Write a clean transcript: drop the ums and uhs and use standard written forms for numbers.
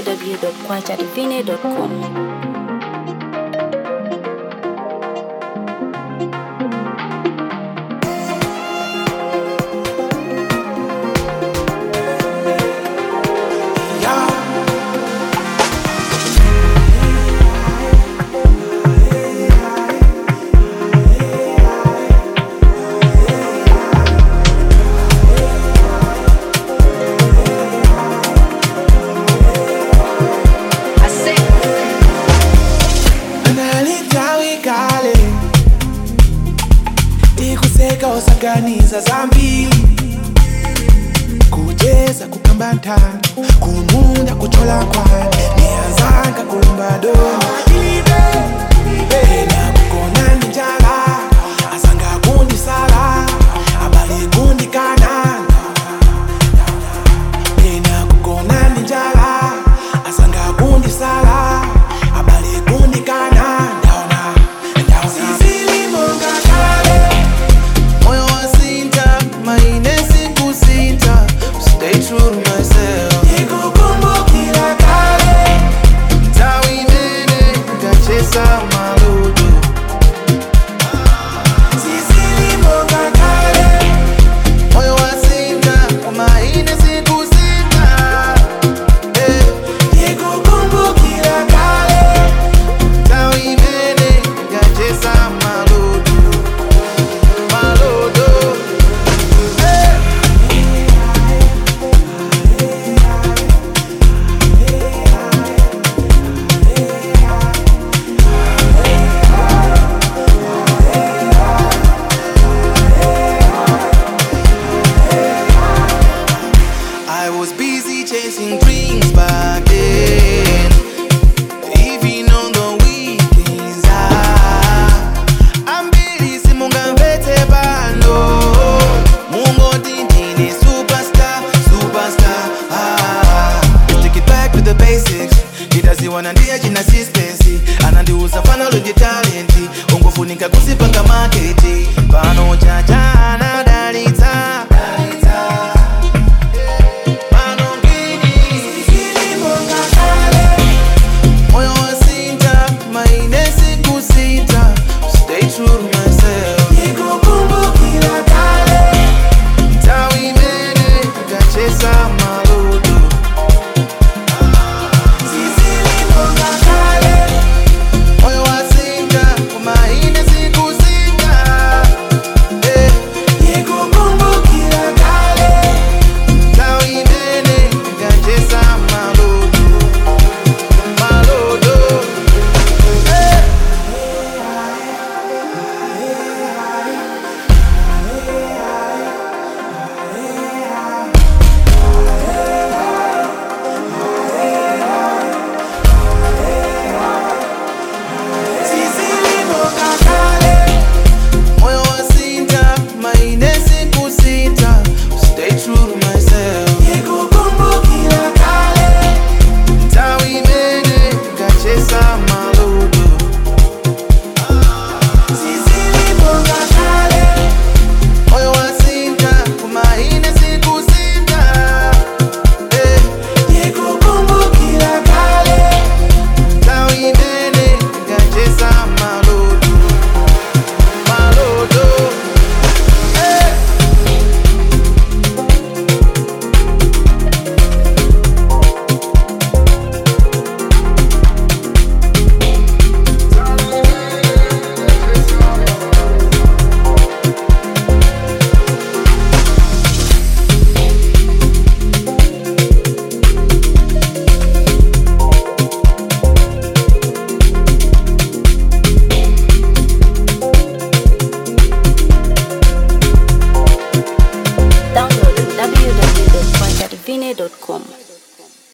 www.kwachadivine.com. Organiza zambili kujeza kupambana kumunda kuchola kwani nianzanga kumbado na kukona njala asanga kundi sala abali kundi kana na kukona njala asanga kundi sala abali kundi kana sisili monga stay true to myself. Nikukumbukila kale tawi nene nikacheza maludu sisili monga kale moyo wa sinta kama ine siku sita nikukumbukila kale tawi nene nikacheza maludu chasing dreams back then, even on the weekends. I'm busy, simunga vete bando. Mungo dindini, superstar. Take it back to the basics. Kidazi wanandia jina sispesi. Anandiuza fana loji talenti. Ungofunika kusipanga marketi. Pano